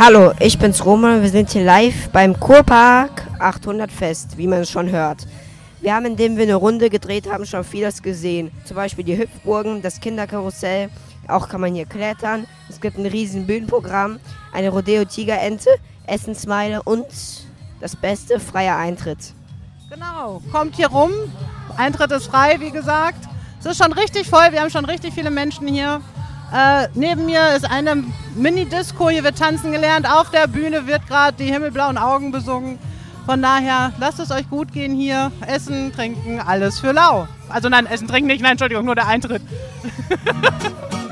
Hallo, ich bin's Roman. Wir sind hier live beim Kurpark 800 Fest, wie man es schon hört. Wir haben, indem wir eine Runde gedreht haben, schon vieles gesehen. Zum Beispiel die Hüpfburgen, das Kinderkarussell. Auch kann man hier klettern. Es gibt ein riesen Bühnenprogramm, eine Rodeo-Tigerente, Essensmeile und das Beste, freier Eintritt. Genau, kommt hier rum. Eintritt ist frei, wie gesagt. Es ist schon richtig voll, wir haben schon richtig viele Menschen hier. Neben mir ist eine Mini-Disco, hier wird tanzen gelernt. Auf der Bühne wird gerade die himmelblauen Augen besungen. Von daher, lasst es euch gut gehen hier. Essen, trinken, alles für lau. Also nein, Essen, trinken nicht, nein, Entschuldigung, nur der Eintritt.